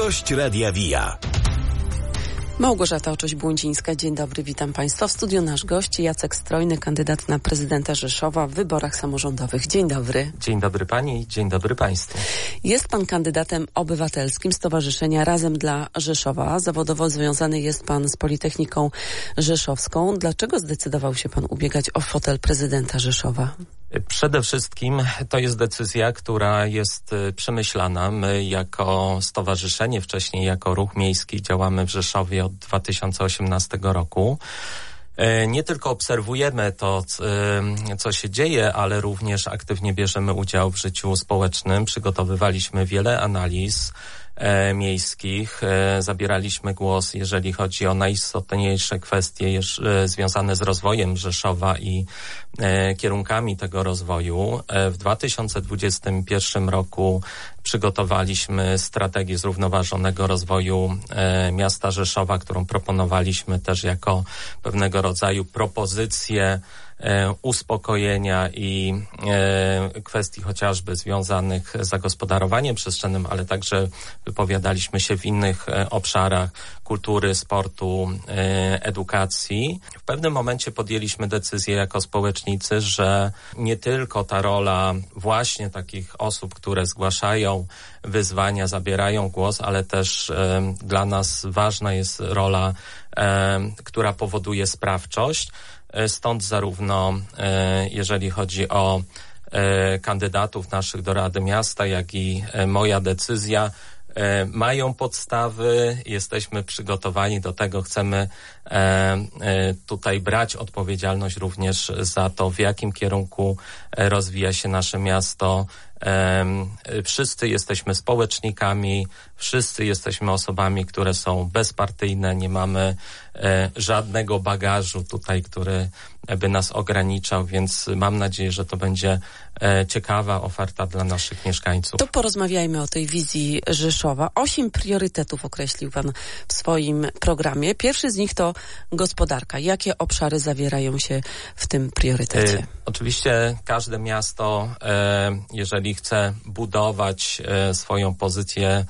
Gość Radia Via. Małgorzata Oczoś-Błądzińska, dzień dobry, witam Państwa. W studiu nasz gość Jacek Strojny, kandydat na prezydenta Rzeszowa w wyborach samorządowych. Dzień dobry. Dzień dobry Pani, dzień dobry Państwu. Jest Pan kandydatem obywatelskim Stowarzyszenia Razem dla Rzeszowa. Zawodowo związany jest Pan z Politechniką Rzeszowską. Dlaczego zdecydował się Pan ubiegać o fotel prezydenta Rzeszowa? Przede wszystkim to jest decyzja, która jest przemyślana. My jako stowarzyszenie, wcześniej jako Ruch Miejski działamy w Rzeszowie od 2018 roku. Nie tylko obserwujemy to, co się dzieje, ale również aktywnie bierzemy udział w życiu społecznym. Przygotowywaliśmy wiele analiz miejskich, zabieraliśmy głos, jeżeli chodzi o najistotniejsze kwestie związane z rozwojem Rzeszowa i kierunkami tego rozwoju. W 2021 roku przygotowaliśmy strategię zrównoważonego rozwoju miasta Rzeszowa, którą proponowaliśmy też jako pewnego rodzaju propozycję uspokojenia i kwestii chociażby związanych z zagospodarowaniem przestrzennym, ale także wypowiadaliśmy się w innych obszarach kultury, sportu, edukacji. W pewnym momencie podjęliśmy decyzję jako społecznicy, że nie tylko ta rola właśnie takich osób, które zgłaszają wyzwania, zabierają głos, ale też dla nas ważna jest rola, która powoduje sprawczość. Stąd zarówno jeżeli chodzi o kandydatów naszych do Rady Miasta, jak i moja decyzja mają podstawy, jesteśmy przygotowani do tego, chcemy tutaj brać odpowiedzialność również za to, w jakim kierunku rozwija się nasze miasto. Wszyscy jesteśmy społecznikami, wszyscy jesteśmy osobami, które są bezpartyjne, nie mamy żadnego bagażu tutaj, który by nas ograniczał, więc mam nadzieję, że to będzie ciekawa oferta dla naszych mieszkańców. To porozmawiajmy o tej wizji Rzeszowa. 8 priorytetów określił Pan w swoim programie. Pierwszy z nich to gospodarka. Jakie obszary zawierają się w tym priorytecie? Oczywiście każde miasto, jeżeli chce budować swoją pozycję,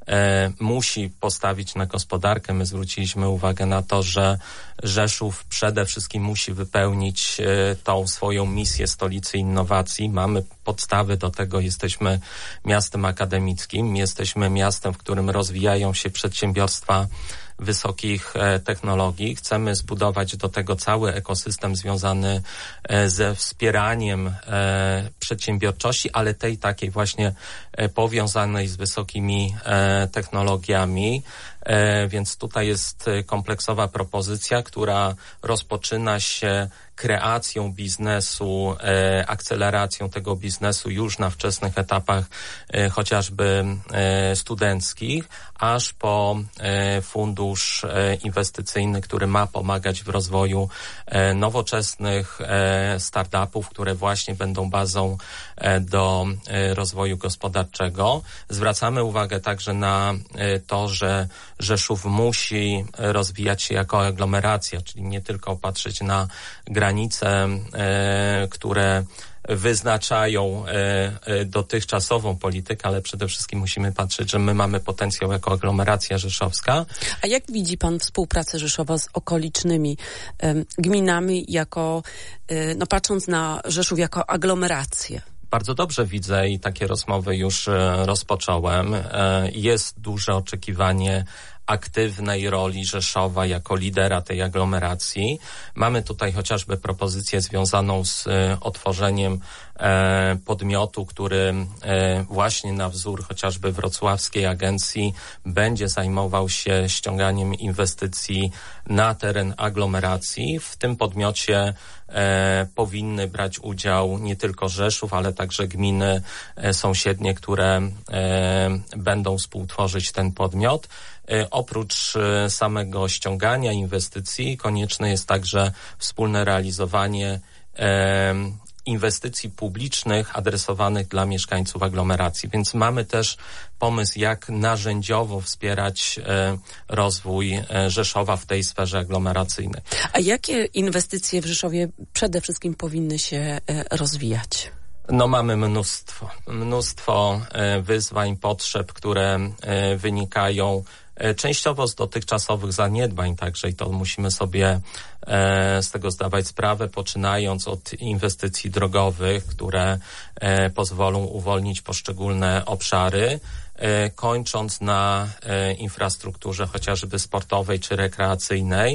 musi postawić na gospodarkę. My zwróciliśmy uwagę na to, że Rzeszów przede wszystkim musi wypełnić tą swoją misję stolicy innowacji. Mamy podstawy do tego, jesteśmy miastem akademickim, jesteśmy miastem, w którym rozwijają się przedsiębiorstwa wysokich technologii. Chcemy zbudować do tego cały ekosystem związany ze wspieraniem przedsiębiorczości, ale tej takiej właśnie powiązanej z wysokimi technologiami. Więc tutaj jest kompleksowa propozycja, która rozpoczyna się kreacją biznesu, akceleracją tego biznesu już na wczesnych etapach chociażby studenckich, aż po fundusz inwestycyjny, który ma pomagać w rozwoju nowoczesnych startupów, które właśnie będą bazą do rozwoju gospodarczego. Zwracamy uwagę także na to, że Rzeszów musi rozwijać się jako aglomeracja, czyli nie tylko patrzeć na granice, które wyznaczają dotychczasową politykę, ale przede wszystkim musimy patrzeć, że my mamy potencjał jako aglomeracja rzeszowska. A jak widzi Pan współpracę Rzeszowa z okolicznymi gminami, jako, patrząc na Rzeszów jako aglomerację? Bardzo dobrze widzę i takie rozmowy już rozpocząłem. Jest duże oczekiwanie aktywnej roli Rzeszowa jako lidera tej aglomeracji. Mamy tutaj chociażby propozycję związaną z otworzeniem podmiotu, który właśnie na wzór chociażby wrocławskiej agencji będzie zajmował się ściąganiem inwestycji na teren aglomeracji. W tym podmiocie powinny brać udział nie tylko Rzeszów, ale także gminy sąsiednie, które będą współtworzyć ten podmiot. Oprócz samego ściągania inwestycji konieczne jest także wspólne realizowanie inwestycji publicznych adresowanych dla mieszkańców aglomeracji. Więc mamy też pomysł, jak narzędziowo wspierać rozwój Rzeszowa w tej sferze aglomeracyjnej. A jakie inwestycje w Rzeszowie przede wszystkim powinny się rozwijać? No mamy mnóstwo wyzwań, potrzeb, które wynikają częściowo z dotychczasowych zaniedbań także i to musimy sobie z tego zdawać sprawę, poczynając od inwestycji drogowych, które pozwolą uwolnić poszczególne obszary, kończąc na infrastrukturze chociażby sportowej czy rekreacyjnej.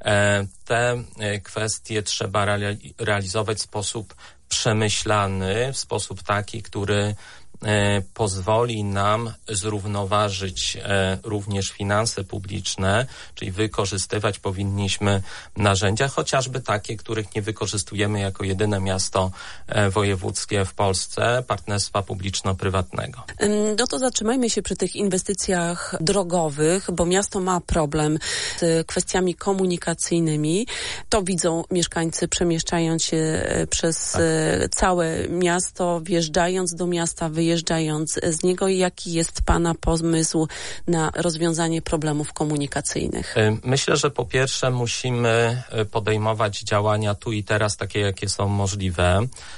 Te kwestie trzeba realizować w sposób przemyślany, w sposób taki, który pozwoli nam zrównoważyć również finanse publiczne, czyli wykorzystywać powinniśmy narzędzia, chociażby takie, których nie wykorzystujemy jako jedyne miasto wojewódzkie w Polsce, partnerstwa publiczno-prywatnego. No to zatrzymajmy się przy tych inwestycjach drogowych, bo miasto ma problem z kwestiami komunikacyjnymi. To widzą mieszkańcy, przemieszczając się przez całe miasto, wjeżdżając do miasta, wyjeżdżając z niego i jaki jest Pana pomysł na rozwiązanie problemów komunikacyjnych? Myślę, że po pierwsze musimy podejmować działania tu i teraz takie, jakie są możliwe.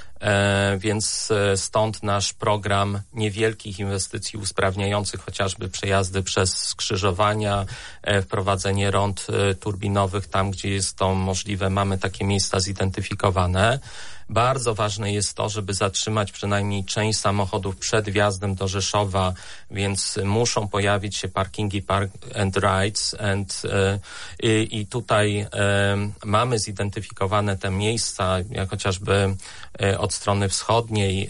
Więc stąd nasz program niewielkich inwestycji usprawniających chociażby przejazdy przez skrzyżowania, wprowadzenie rond turbinowych tam, gdzie jest to możliwe. Mamy takie miejsca zidentyfikowane. Bardzo ważne jest to, żeby zatrzymać przynajmniej część samochodów przed wjazdem do Rzeszowa, więc muszą pojawić się parkingi park and rides i tutaj mamy zidentyfikowane te miejsca, jak chociażby od strony wschodniej.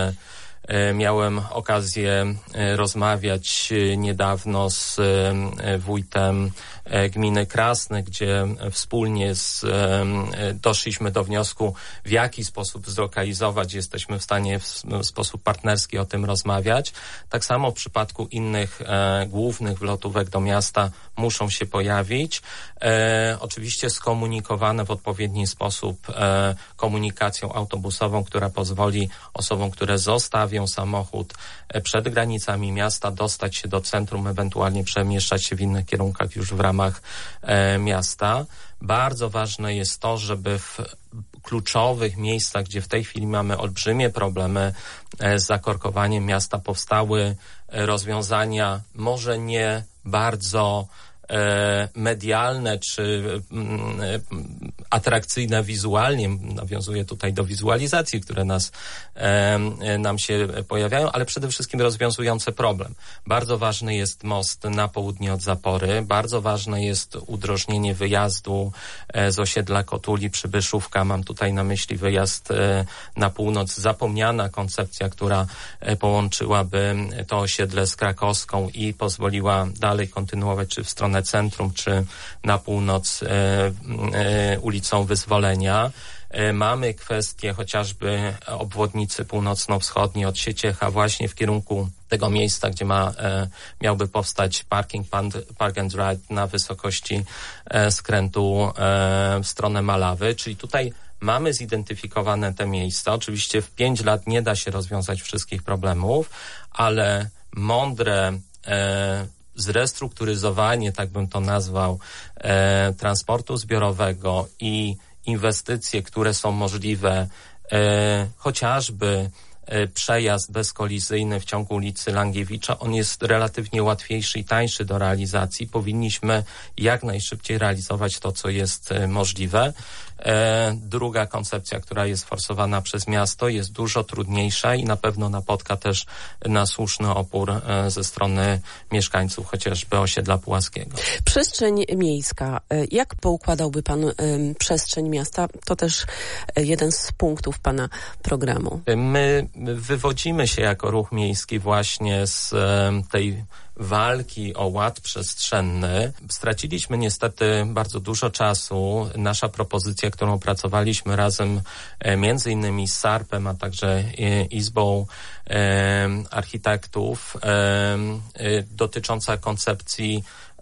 Miałem okazję rozmawiać niedawno z wójtem gminy Krasny, gdzie wspólnie doszliśmy do wniosku, w jaki sposób zlokalizować. Jesteśmy w stanie w sposób partnerski o tym rozmawiać. Tak samo w przypadku innych głównych wlotówek do miasta muszą się pojawić. Oczywiście skomunikowane w odpowiedni sposób komunikacją autobusową, która pozwoli osobom, które zostawią samochód przed granicami miasta, dostać się do centrum, ewentualnie przemieszczać się w innych kierunkach już w ramach miasta. Bardzo ważne jest to, żeby w kluczowych miejscach, gdzie w tej chwili mamy olbrzymie problemy z zakorkowaniem miasta, powstały rozwiązania może nie bardzo medialne czy atrakcyjne wizualnie, nawiązuję tutaj do wizualizacji, które nam się pojawiają, ale przede wszystkim rozwiązujące problem. Bardzo ważny jest most na południe od Zapory, bardzo ważne jest udrożnienie wyjazdu z osiedla Kotuli, Przybyszówka, mam tutaj na myśli wyjazd na północ, zapomniana koncepcja, która połączyłaby to osiedle z Krakowską i pozwoliła dalej kontynuować czy w stronę centrum, czy na północ ulicą Wyzwolenia. Mamy kwestię chociażby obwodnicy północno-wschodniej od Sieciecha właśnie w kierunku tego miejsca, gdzie miałby powstać parking park and ride na wysokości skrętu w stronę Malawy, czyli tutaj mamy zidentyfikowane te miejsca. Oczywiście w 5 lat nie da się rozwiązać wszystkich problemów, ale mądre zrestrukturyzowanie, tak bym to nazwał, transportu zbiorowego i inwestycje, które są możliwe, chociażby przejazd bezkolizyjny w ciągu ulicy Langiewicza, on jest relatywnie łatwiejszy i tańszy do realizacji. Powinniśmy jak najszybciej realizować to, co jest możliwe. Druga koncepcja, która jest forsowana przez miasto, jest dużo trudniejsza i na pewno napotka też na słuszny opór ze strony mieszkańców chociażby osiedla Pułaskiego. Przestrzeń miejska. Jak poukładałby Pan przestrzeń miasta? To też jeden z punktów Pana programu. My wywodzimy się jako ruch miejski właśnie z tej walki o ład przestrzenny. Straciliśmy niestety bardzo dużo czasu. Nasza propozycja, którą opracowaliśmy razem między innymi z SARP-em, a także Izbą Architektów, dotycząca koncepcji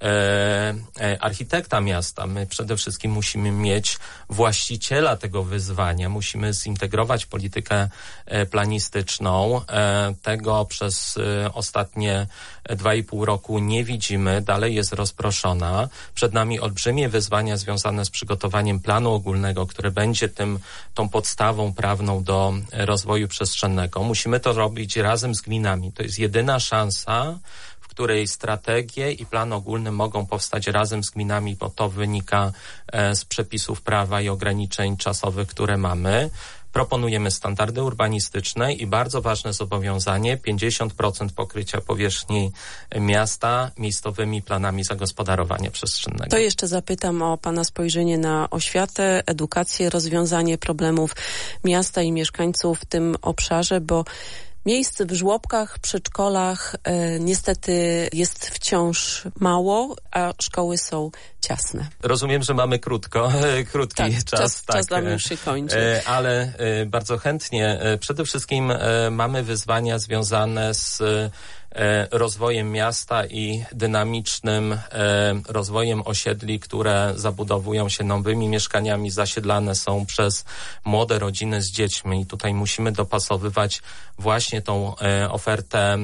architekta miasta. My przede wszystkim musimy mieć właściciela tego wyzwania. Musimy zintegrować politykę planistyczną. Tego przez ostatnie 2,5 roku nie widzimy. Dalej jest rozproszona. Przed nami olbrzymie wyzwania związane z przygotowaniem planu ogólnego, który będzie tą podstawą prawną do rozwoju przestrzennego. Musimy to robić razem z gminami. To jest jedyna szansa, w której strategie i plan ogólny mogą powstać razem z gminami, bo to wynika z przepisów prawa i ograniczeń czasowych, które mamy. Proponujemy standardy urbanistyczne i bardzo ważne zobowiązanie 50% pokrycia powierzchni miasta miejscowymi planami zagospodarowania przestrzennego. To jeszcze zapytam o pana spojrzenie na oświatę, edukację, rozwiązanie problemów miasta i mieszkańców w tym obszarze, bo miejsc w żłobkach, przedszkolach niestety jest wciąż mało, a szkoły są ciasne. Rozumiem, że mamy krótki czas. Czas nam już się kończy. Ale bardzo chętnie. Przede wszystkim mamy wyzwania związane z rozwojem miasta i dynamicznym rozwojem osiedli, które zabudowują się nowymi mieszkaniami, zasiedlane są przez młode rodziny z dziećmi i tutaj musimy dopasowywać właśnie tą ofertę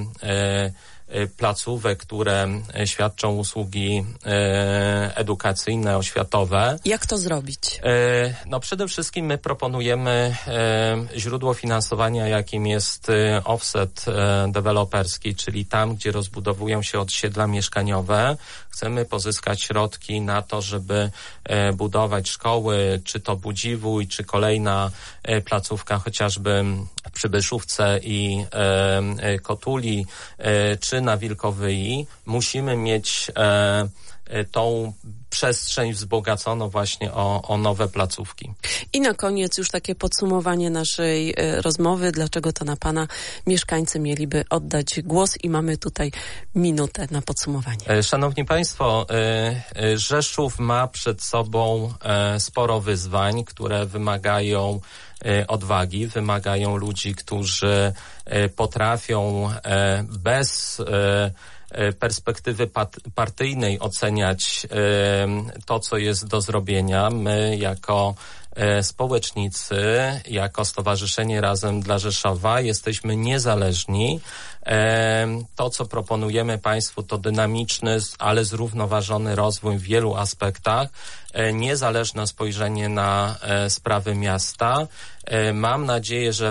placówek, które świadczą usługi edukacyjne, oświatowe. Jak to zrobić? No przede wszystkim my proponujemy źródło finansowania, jakim jest offset deweloperski, czyli tam, gdzie rozbudowują się osiedla mieszkaniowe. Chcemy pozyskać środki na to, żeby budować szkoły, czy to Budziwój, czy kolejna placówka chociażby w Przybyszówce i Kotuli, czy na Wilkowyi. Musimy mieć tą przestrzeń wzbogaconą właśnie o nowe placówki. I na koniec już takie podsumowanie naszej rozmowy. Dlaczego to na pana mieszkańcy mieliby oddać głos? I mamy tutaj minutę na podsumowanie. Szanowni Państwo, Rzeszów ma przed sobą sporo wyzwań, które wymagają odwagi, wymagają ludzi, którzy potrafią bez perspektywy partyjnej oceniać to, co jest do zrobienia. My jako społecznicy, jako Stowarzyszenie Razem dla Rzeszowa jesteśmy niezależni. To, co proponujemy Państwu, to dynamiczny, ale zrównoważony rozwój w wielu aspektach, niezależne spojrzenie na sprawy miasta. Mam nadzieję, że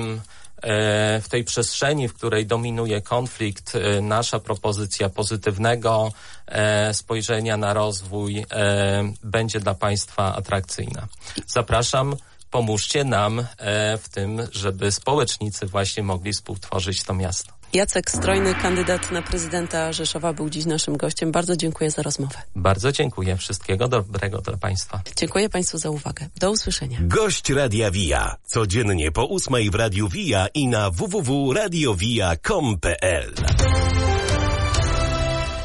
w tej przestrzeni, w której dominuje konflikt, nasza propozycja pozytywnego spojrzenia na rozwój będzie dla Państwa atrakcyjna. Zapraszam, pomóżcie nam w tym, żeby społecznicy właśnie mogli współtworzyć to miasto. Jacek Strojny, kandydat na prezydenta Rzeszowa, był dziś naszym gościem. Bardzo dziękuję za rozmowę. Bardzo dziękuję. Wszystkiego dobrego dla Państwa. Dziękuję Państwu za uwagę. Do usłyszenia. Gość Radia VIA. Codziennie po 8:00 w Radiu VIA i na www.radiowia.com.pl.